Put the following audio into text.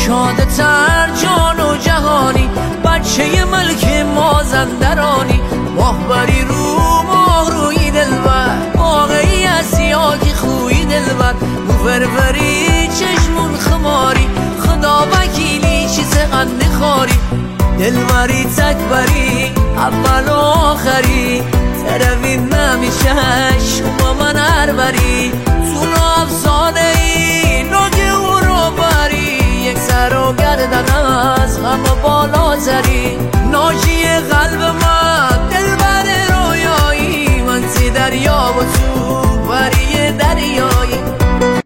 شادتر جان و جهانی، بچه ملک مازندرانی، ماهوری رو ماه روی دلبر، واقعی هستی که خوی دلبر، مفروری چشمون خماری، خدا وکیلی چیز قند خاری، دلبری تکبری اول و آخری، تروین نمیشه شما من هر بری، تو افسانه ای نگه او رو بری، یک سر و گردن از غم بالاتری.